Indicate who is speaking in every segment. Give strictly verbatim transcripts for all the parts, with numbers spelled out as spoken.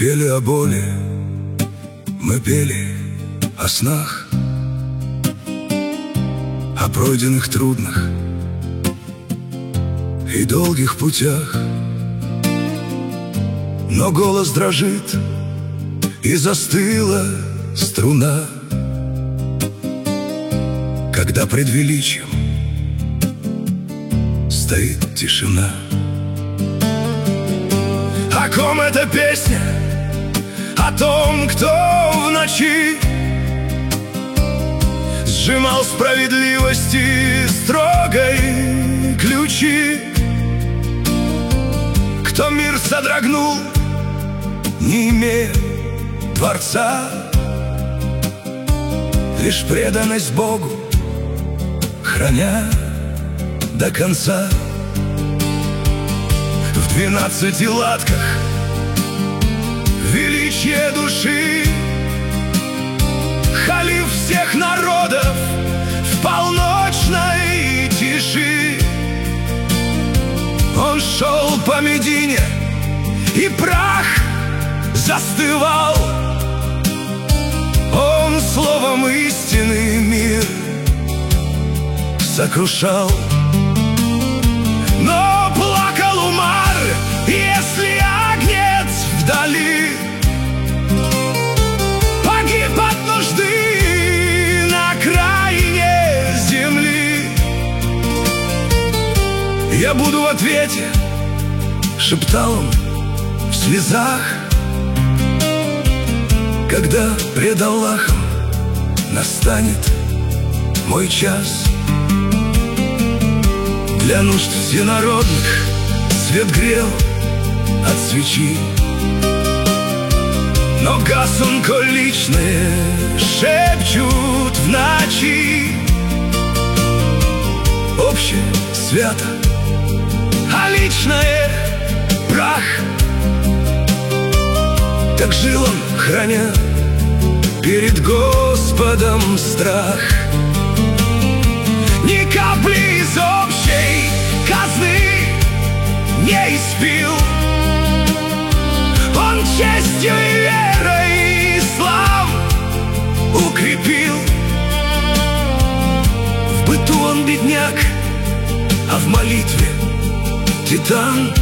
Speaker 1: пели о боли, мы пели о снах, о пройденных трудных и долгих путях. Но голос дрожит, и застыла струна, когда пред величием стоит тишина. О ком эта песня? О том, кто в ночи сжимал справедливости строгой ключи, кто мир содрогнул, не имея Творца, лишь преданность Богу храня до конца. В двенадцати латках величие души, халив всех народов в полночной тиши. Он шел по Медине, и прах застывал. Он словом истины мир сокрушал. Но плакал Умар, если Агнец вдали погиб от нужды на окраине земли. Я буду в ответе, шептал он в слезах, когда пред Аллахом настанет мой час. Для нужд всенародных свет грел от свечи, но гас он, коль личные шепчут в ночи. Общее свято, а личное прах. Так жил он, храня перед Господом страх. Ни капли из общей казны не испил. Он честью и верой ислам укрепил. В быту он бедняк, а в молитве титан.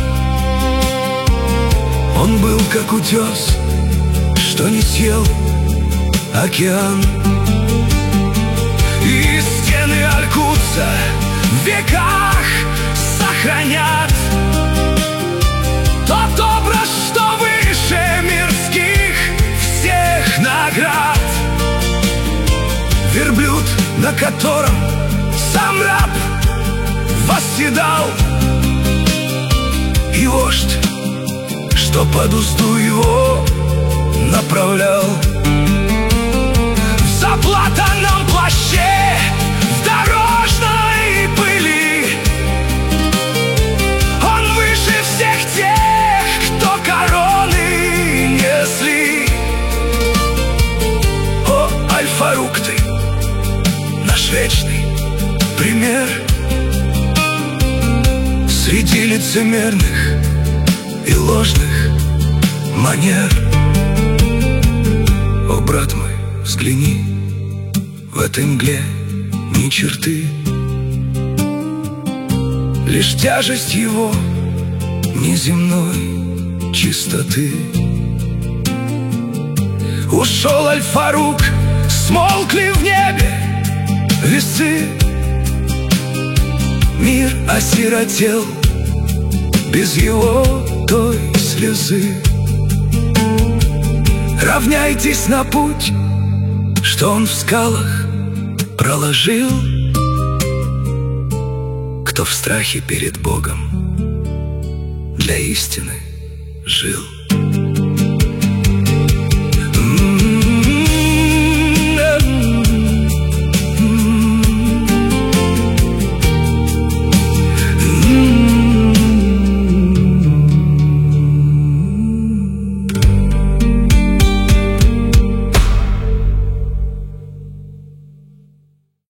Speaker 1: Он был как утес, что не съел океан. И стены Аль-Кудса в веках сохранят тот образ, что выше мирских всех наград. Верблюд, на котором сам раб восседал, и вождь, что под узду его направлял. В заплатанном плаще, в дорожной пыли он выше всех тех, кто короны несли. О, Аль-Фарук, ты наш вечный пример среди лицемерных и ложных манер. О, брат мой, взгляни, в этой мгле ни черты, лишь тяжесть его неземной чистоты. Ушел Аль-Фарук, смолкли в небе весы. Мир осиротел без его той слезы. Равняйтесь на путь, что он в скалах проложил. Кто в страхе перед Богом для истины жил.